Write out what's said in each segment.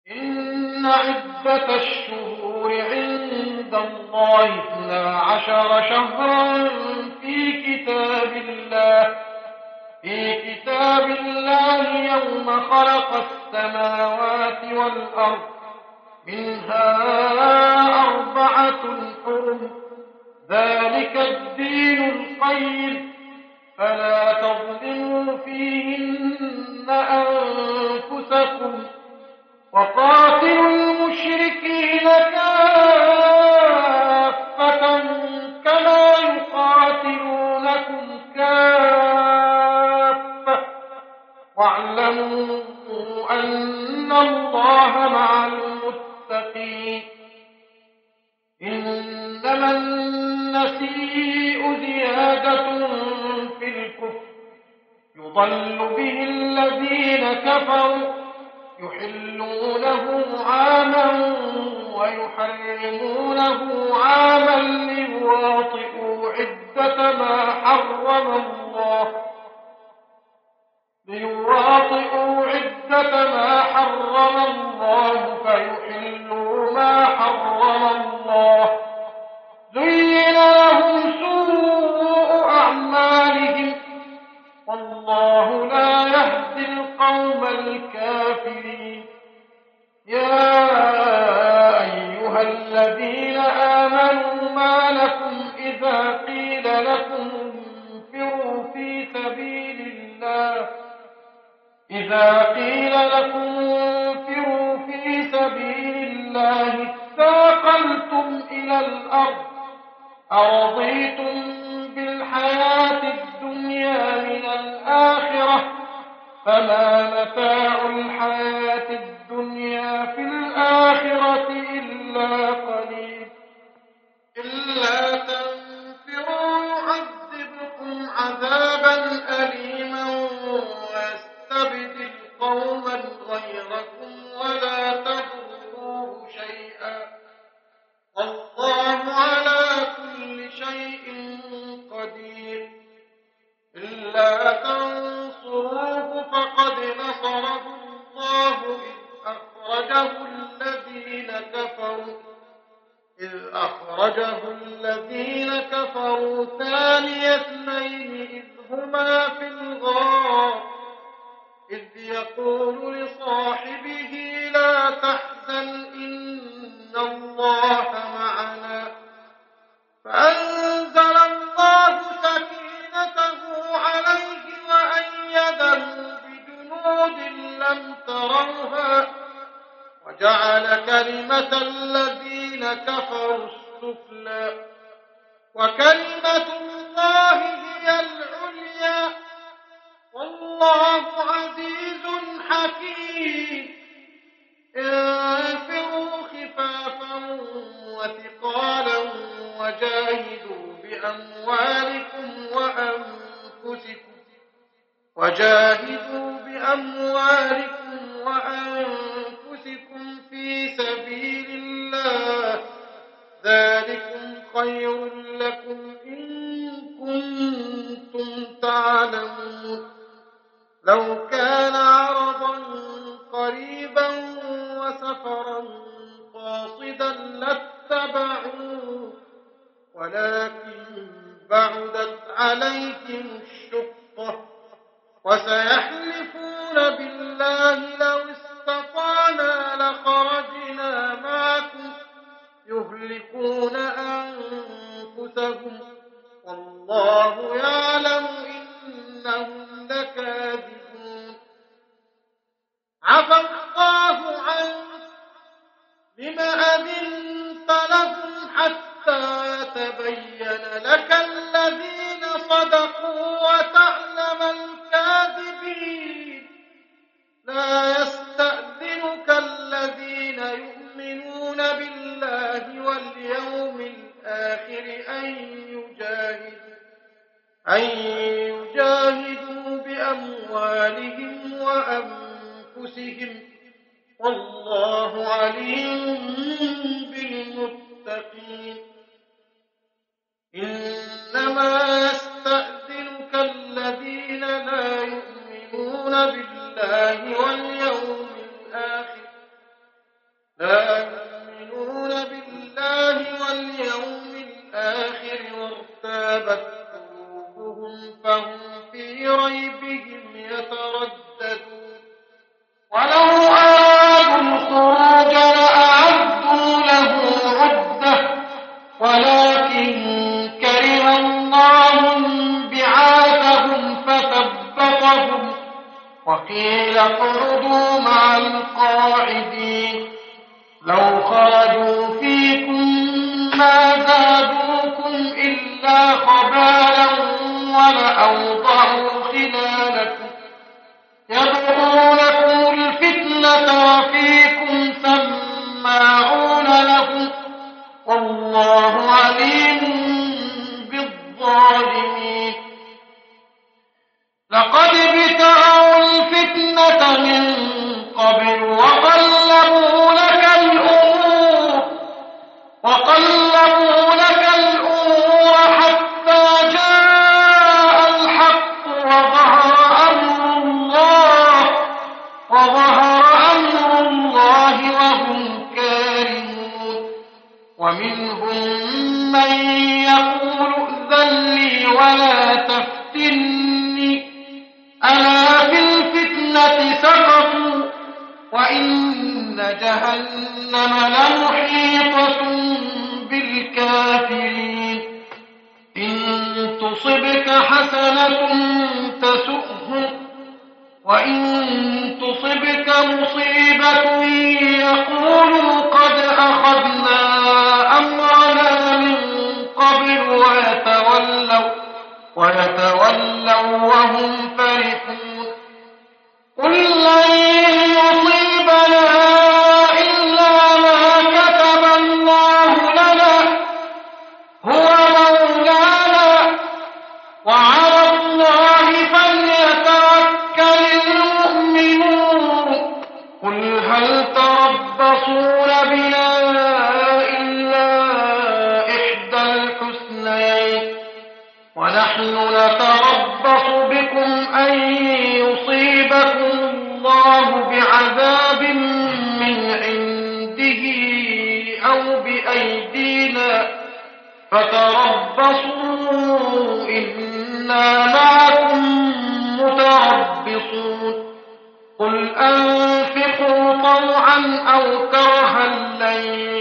إن عدة الشهور عند الله 12 شهرا في كتاب الله يوم خلق السماوات والأرض منها 4 حرم ذلك الدين القيم فلا تظلموا فيهن أنفسكم وقاتلوا المشركين كافة كما يقاتلونكم كافة واعلموا أن الله مع المتقين إنما النسيء زيادة في الكفر يضل به الذين كفروا يحلونه عاما ويحرمونه عاما ليواطئوا عدة ما حرم الله فيحلوا ما حرم الله زين لهم سوء أعمالهم والله لا يهدي القوم الكافرين يا أيها الذين آمنوا ما لكم إذا قيل لكم انفروا في سبيل الله اثاقلتم إلى الأرض أرضيتم بالحياة الدنيا من الآخرة فما متاع الحياة الدنيا في الآخرة إلا قليل إلا تنفروا يعذبكم عذابا أليما ويستبدل قوما غيركم ولا تضروه شيئا والله على كل شيء قدير إلا تنصروه فقد نصره الله إذ أخرجه الذين كفروا ثاني اثنين إذ هما في الغار إذ يقول لصاحبه لا تحزن إن الله معنا فأنزل الله سكينته عليه وأيده بجنود لم تروها وجعل كلمة الذين كفروا السفلى وكلمة الله هي العليا والله عزيز حكيم انفروا خفافا وثقالا وجاهدوا بأموالكم وأنفسكم في سبيل الله ذلكم خير لكم إن كنتم تعلمون لو كان عرضا قريبا وسفرا قاصدا لاتبعوه ولكن بعدت عليكم الشقة وسيحلفون بالله لو استطعنا لخرجنا معكم يهلكون أنفسهم والله يعلم إنهم لكاذبون عفى الله عنك لم أذنت لهم حتى يتبين لك الذين صدقوا وتعلم الكاذبين لا يستأذنك الذين يؤمنون بالله واليوم الآخر أن يجاهدوا بأموالهم وأنفسهم والله عليم بالمتقين إنما يستأذنك الذين لا يؤمنون بالله واليوم الآخر قاعدين لو خرجوا فيكم ما زادوكم إلا خبالا ولأوضعوا خلالكم يبغونكم الفتنة وفيكم سماعون لهم والله عليم بالظالمين لقد ابتغوا الفتنة من قبل وقلبوا لك الأمور حتى جاء الحق وظهر أمر الله وهم كارهون ومنهم من يقول ائذن لي ولا تفتني ألا في الفتنة سقطوا وإن جهنم لمحيطة بالكافرين إن تصبك حسنة تسؤهم وإن تصبك مصيبة يقولوا قد أخذنا أمرنا من قبل ويتولوا وهم فرحون قل لن يصيبنا إلا ما كتب الله لنا هو مولانا وعلى الله فليتوكل المؤمنون قل هل تربصون بنا إلا إحدى الحسنيين ونحن نتربص بكم أن يصيبكم الله بعذاب من عنده أو بأيدينا فتربصوا إنا معكم متربصون قل أنفقوا طوعا أو كرها لن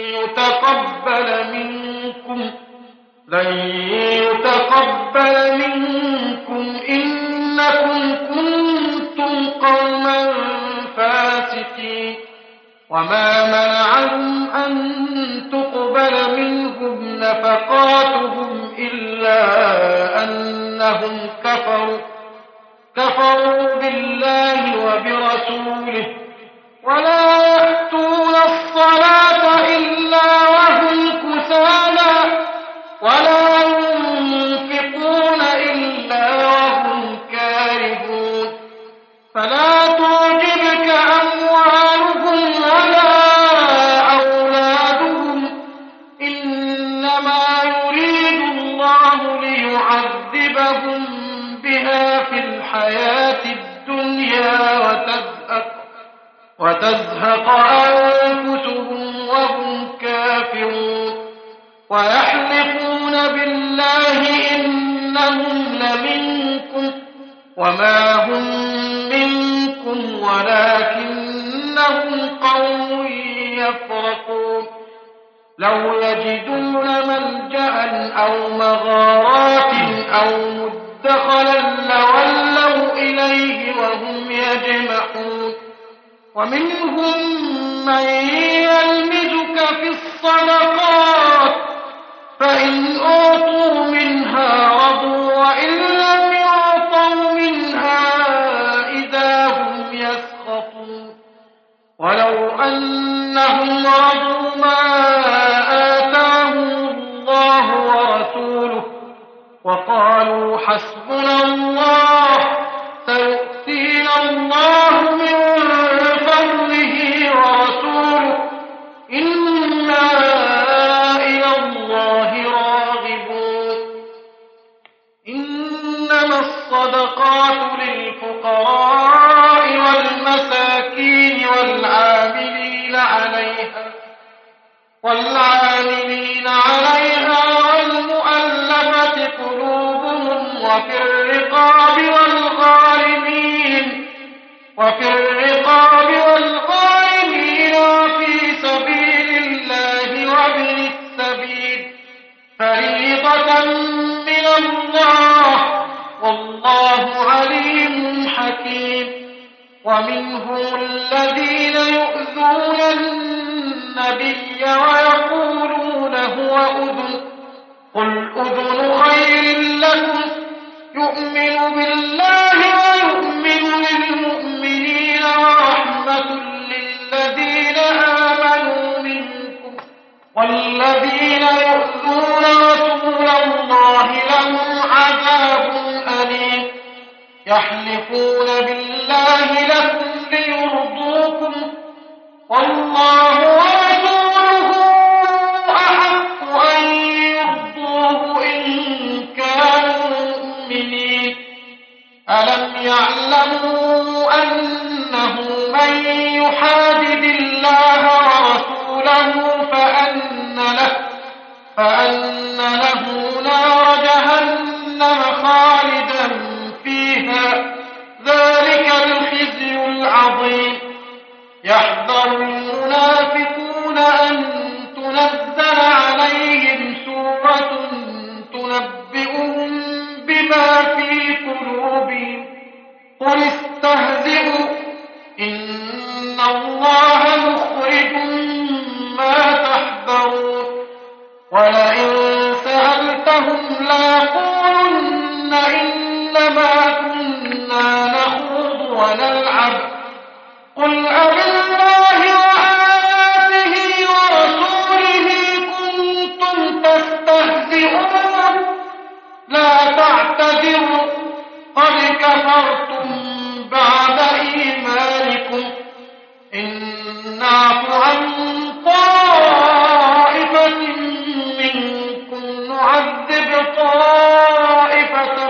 يتقبل منكم إنكم كنتم قوما فاسقين وما منعهم أن تقبل منهم نفقاتهم إلا أنهم كفروا بالله وبرسوله ولا يأتون الصلاة إلا وهم كسالى ولا ينفقون إلا وهم كارهون فلا تعجبك أموالهم ولا أولادهم إنما يريد الله ليعذبهم بها في الحياة الدنيا وتزهق أنفسهم وهم كافرون ويحلفون بالله إنهم لمنكم وما هم منكم ولكنهم قوم يفرقون لو يجدون ملجأ أو مغارات أو مدخلا لولوا إليه وهم يجمحون ومنهم من يلمزك في الصدقات فإن أعطوا منها رضوا وإن لم يعطوا منها إذا هم يسخطون ولو أنهم رضوا ما آتاهم الله ورسوله وقالوا حسبنا الله سيؤتينا الله من فضله ورسوله إنا إلى الله راغبون إنما الصدقات للفقراء والمساكين والعاملين عليها والمؤلفة قلوبهم وفي الرقاب والغارمين وفي سبيل الله وابن السبيل فريضة من الله والله عليم حكيم ومنهم الذين يؤذون ويقولون هو أذن قل أذن خير لكم يؤمن بالله ويؤمن للمؤمنين ورحمة للذين آمنوا منكم والذين يؤذون رسول الله لهم عذاب أليم يحلفون بالله لكم ليرضوكم والله ورسوله أحق أن يرضوه إن كانوا مؤمنين ألم يعلموا أنه من يحادد الله ورسوله فأن له نار جهنم خالدا فيها ذلك الخزي العظيم يحذر المنافقون أن تنزل عليهم سورة تنبئهم بما في قلوبهم قل استهزئوا إن الله مخرج ما تحذرون ولئن سألتهم ليقولن إنما كنا نخوض ونلعب قل أبالله وآياته ورسوله كنتم تستهزئون لا تعتذروا قد كفرتم بعد إيمانكم إن نعف عن طائفة منكم نعذب طائفة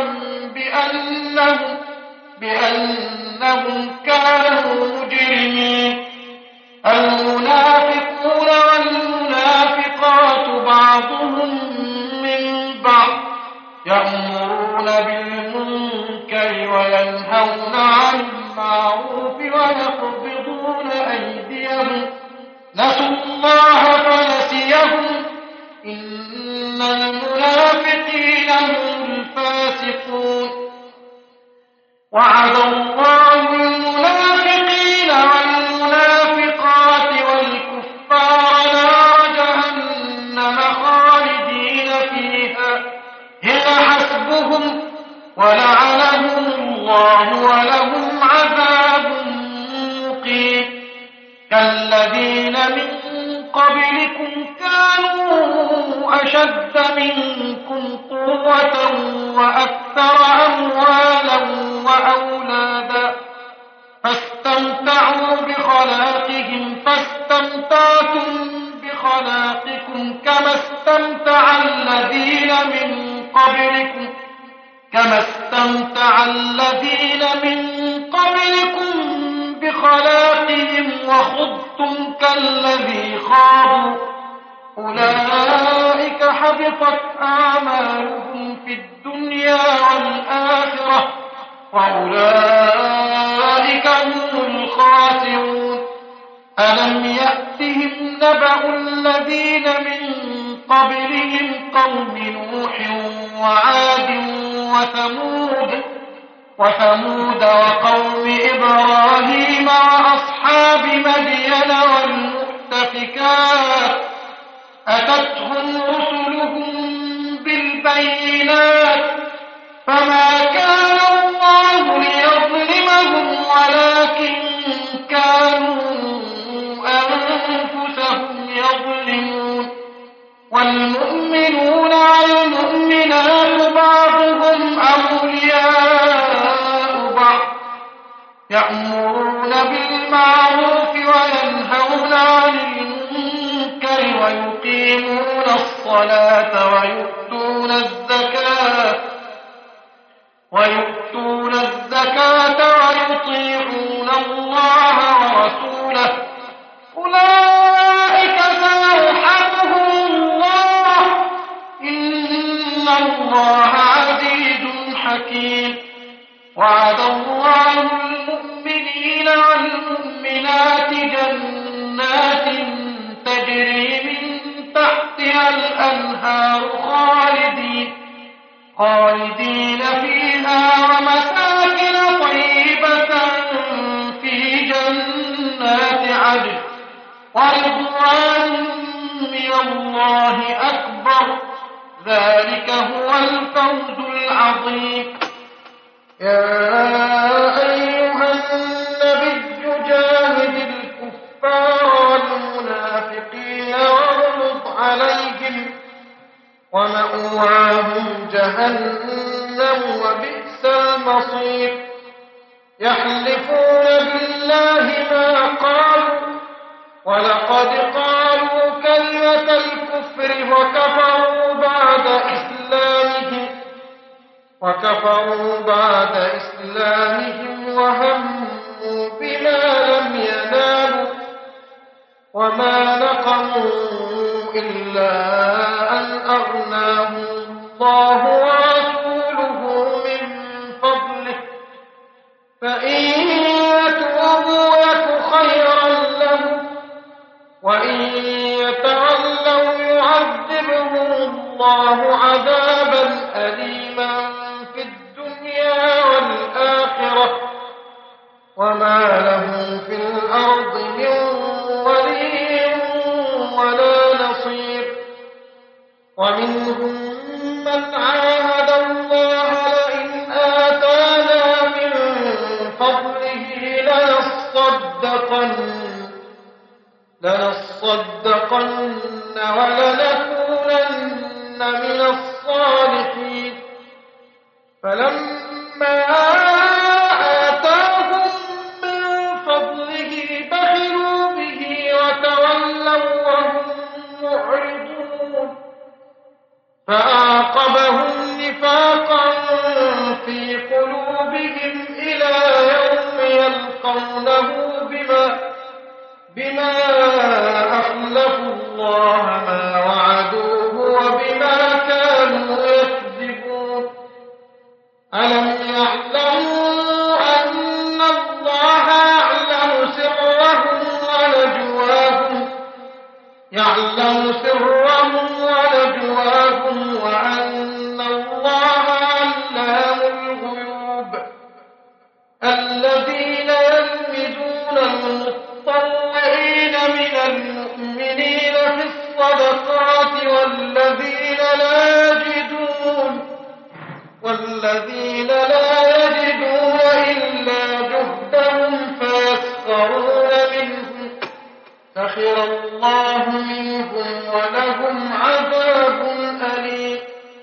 بأنهم كانوا مجرمين المنافقون والمنافقات بعضهم من بعض يأمرون بالمنكر وينهون عن المعروف ويقبضون أيديهم نسوا الله فنسيهم إن المنافقين هم الفاسقون وعد الله المنافقين والمنافقات والكفار نار جهنم خالدين فيها هي حسبهم ولعنهم الله ولهم عذاب مقيم كالذين من قبلكم كانوا أشد منكم قوة وأكثر أموالا وأولادا فاستمتعوا بخلاقهم فاستمتعتم بخلاقكم كما استمتع الذين من قبلكم بخلاقهم وخضتم كالذي خاضوا أولئك حبطت أعمالهم في الدنيا والآخرة وأولئك هم الخاسرون ألم يأتهم نبأ الذين من قبلهم قوم نوح وعاد وثمود وقوم إبراهيم وأصحاب مدين والمؤتفكات أتتهم رسلهم بالبينات فما كان الله ليظلمهم ولكن كانوا أنفسهم يظلمون والمؤمنون والمؤمنات بعضهم أولياء بعض يأمرون بالمعروف وينهون عن المنكر ويقيمون الصلاة ويؤتون الزكاة ويطيعون الله ورسوله أولئك سيرحمهم الله إن الله عزيز حكيم وعد الله المؤمنين والمؤمنات جنات تجري من تحتها الأنهار خالدين فيها ومساكن طيبة في جنات عدن ورضوان من الله أكبر ذلك هو الفوز العظيم. يا أيها النبي جاهد الكفار والمنافقين واغلظ عليهم ومأواهم جهنم وبئس المصير. يحلفون بالله ما قالوا ولقد قالوا كلمة الكفر وكفروا بعد إسلامهم وهموا بما لم ينالوا وما نقموا إلا أن أغناهم الله ورسوله من فضله فإن يتوبوا يك خيرا لهم وإن يتولوا يعذبهم الله عذابا أليما في الدنيا والآخرة وما لهم في الأرض من ولي ولا نصير. ومنهم من عاهد الله لئن آتانا من فضله لنصدقن ولنكونن من الصالحين. فلما آتاهم من فضله بخلوا به وتولوا وهم معرضون فأعقبهم نفاقا في قلوبهم إلى يوم يلقونه بما أخلفوا الله ما وعدوه وبما كانوا يكذبون. ألم يعلموا أن الله يعلم سرهم ونجواهم وأن الله علام الغيوب. الذين يلمزون المطوعين من المؤمنين في الصدقات والذين لا يجدون إلا جهدهم فيسخرون منهم سخر الله منهم ولهم عذاب أليم.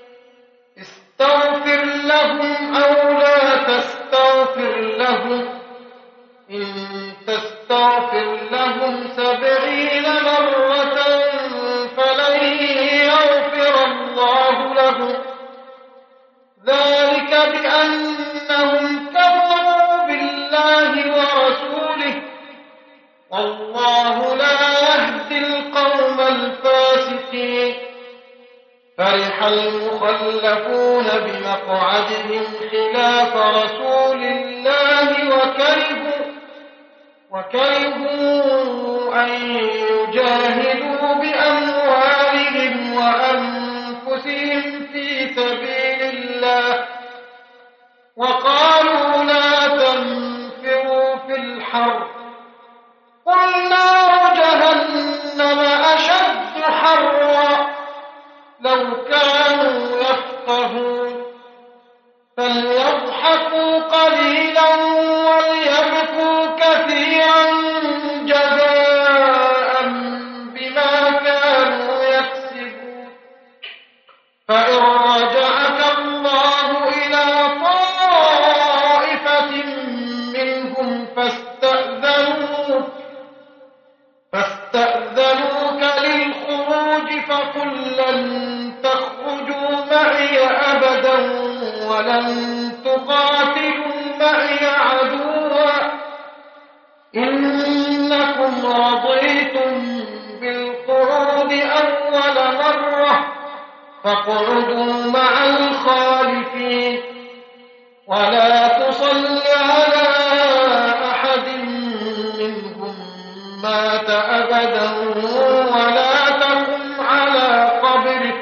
استغفر لهم أو لا تستغفر لهم إن تستغفر لهم 70 مرة فلن يغفر الله لهم ذلك بأنهم كفروا بالله ورسوله والله لا يهدي القوم الفاسقين. فرح المخلفون بمقعدهم خلاف رسول الله وكرهوا أن يجاهدوا بأموالهم وأنفسهم في سبيل الله وقالوا لا تنفروا في الحر قل نار جهنم أشد حرا لو كانوا يفقهون. فليضحكوا قليلا وليبكوا كثيرا جزاء بما كانوا يكسبون. فإن رجعك الله إلى طائفة منهم فاستأذنوك للخروج فقل لن تخرجوا معي أبدا ولن تقاتلوا معي عدوا إنكم رضيتم بالقعود أول مرة فاقعدوا مع الخالفين. ولا تصل على أحد منهم مات أبدا ولا تقم على قبره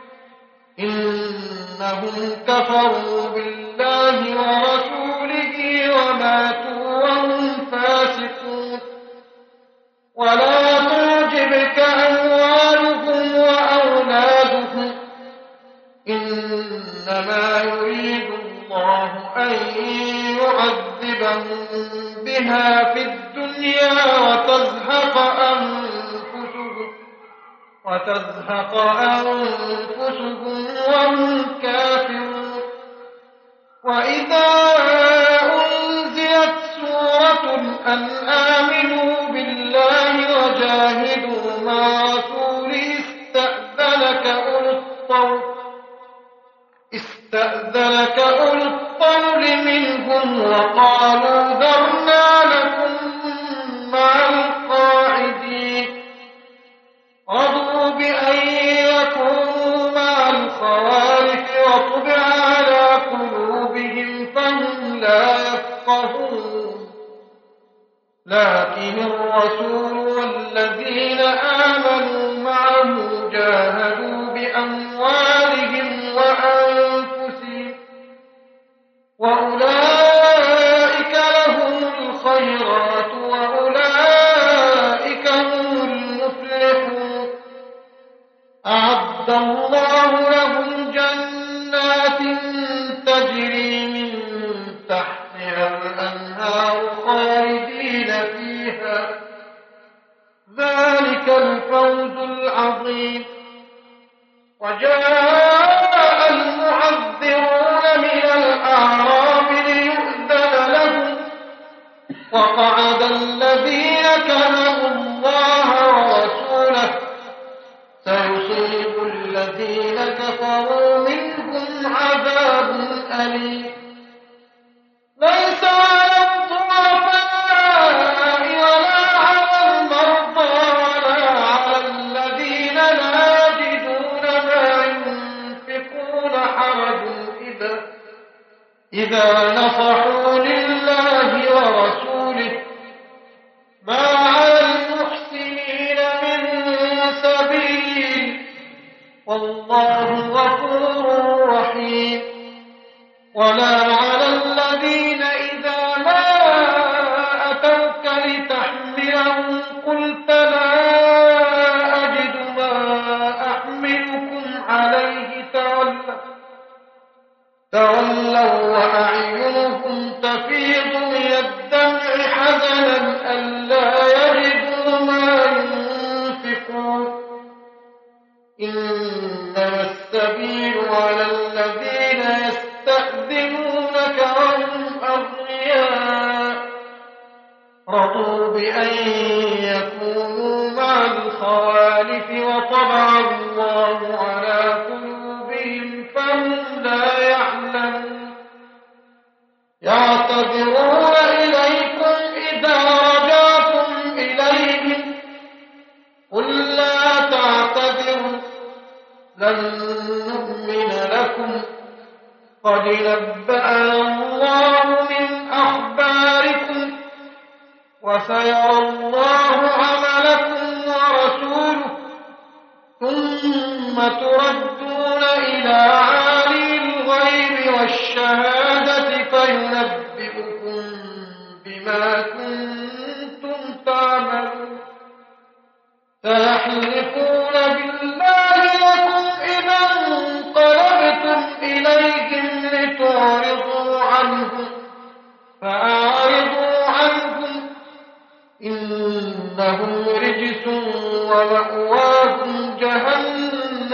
إنهم كفروا بالله ورسوله وماتوا وهم فاسقون. ولا تعجبك أموالهم لهم بها في الدنيا وتزهق أنفسهم وهم كافرون. وإذا أنزلت سورة أن آمنوا بالله وجاهدوا مع رسوله استأذنك أولو الطول منهم وقالوا ذرنا لكم مع القاعدين. رضوا بأن يكونوا مع الخوالف وطبع على قلوبهم فهم لا يفقهون. لكن الرسول والذين آمنوا معه جاهدوا بأموالهم وأنفسهم وأولئك لهم الخيرات وأولئك هم المفلحون. أعد الله لهم جنات تجري من تحتها الأنهار خالدين فيها، ذلك الفوز العظيم. وجاء المعذرون من الأعراب ليؤذن لهم وقعد الذين كذبوا الله ورسوله سيصيب الذين كفروا منهم عذاب أليم. ليس على الضعفاء ولا على المرضى ولا على الذين لا يجدون ما ينفقون حرج إذا نصحوا لله ورسوله، ما على المحسنين من سبيل، والله غفور رحيم. ولا على الذين إذا ما أتوك لتحملهم قلت لا أجد ما أحملكم عليه تولوا وأعينهم تفيض من الدمع حزنا ألا يجدوا ما ينفقون. إنما السبيل على الذين يستأذنونك وهم أغنياء رضوا بأن يكونوا مع الخوالف وطبع الله على قلوبهم فهم لا يعلمون. يعتذرون إليكم إذا رجعتم إليهم قل لا تعتذروا لن نؤمن لكم قد نبأنا الله من أخباركم وسيرى الله عملكم ورسوله ثم تردون إلى عالم الغيب والشهادة فينبئكم بما كنتم تعملون. سيحلفون بالله لكم إذا انقلبتم إليهم لتعرضوا عنهم فأعرضوا عنهم إنهم رجس ومأواهم جهنم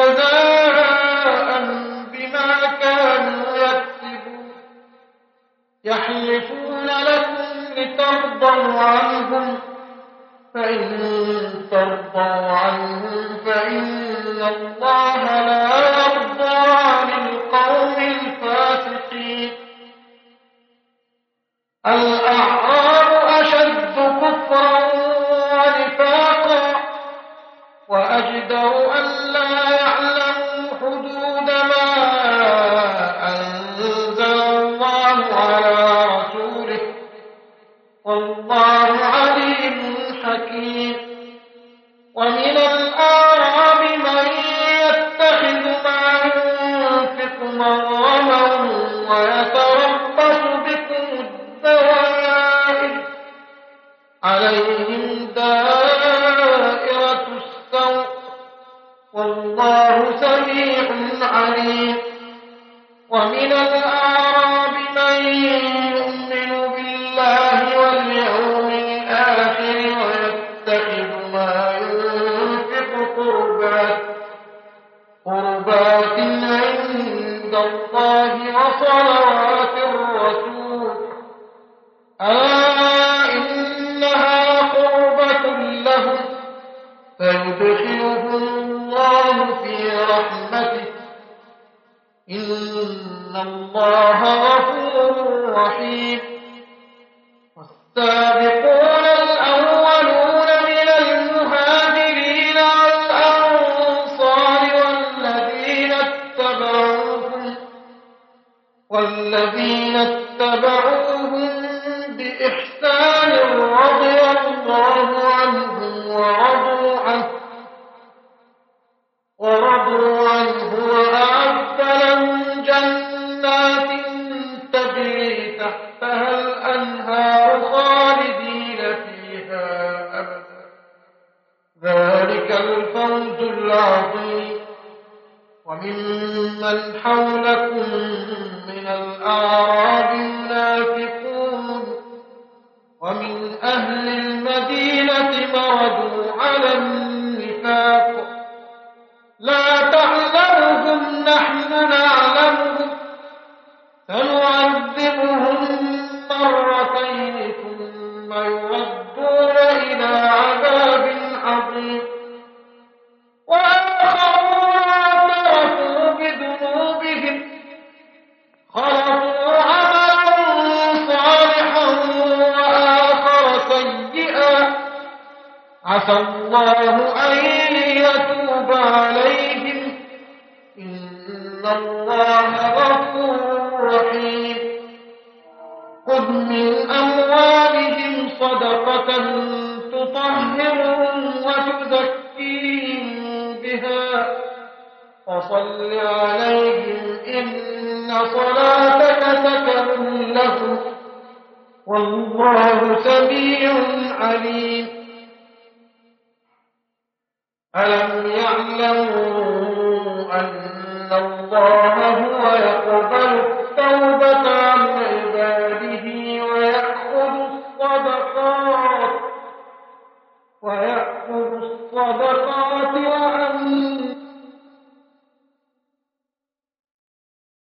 جزاء بما كانوا يكسبون. يحلفون لكم لترضوا عنهم فإن ترضوا عنهم فإن الله لا يرضى عن القوم الفاسقين. الأعراب أشد كفرا ونفاقا وأجدر أن لا يعلموا حدود ما أنزل الله على رسوله والله عليم حكيم. ومن الأعراب من يتخذ ما ينفق مغرما ويتربص بكم الدوائر عليهم دائرة السوء والله سميع عليم. ومن الأعراب من يؤمن بالله إنما ينفق قربات عند الله وصلوات الرسول إنها قربة لهم فيدخلهم الله في رحمته إن الله غفور رحيم والسابقون الأولون من المهاجرين والأنصار والذين اتبعوهم بإحسان رضي الله عنهم ورضوا عنه وأعد لهم جنات تجري تحتها الأنهار خالدين فيها أبدا ذلك الفوز العظيم وممن حولكم من الأعراب منافقون ومن أهل المدينة مردوا على النفاق لا تعلمهم نحن نعلمهم سنعذبهم مرتين ثم يردون إلى عذاب عظيم وآخرون اعترفوا بذنوبهم خلطوا عملا صالحا وآخر سيئا عسى الله أن يتوب عليهم إن الله غفور رحيم خذ من أموالهم صدقة تطهرهم وتزكيهم بها وصل عليهم إن صلاتك سكن لهم والله سميع عليم ألم يعلموا أن الله هو يقبل التوبة عن عباده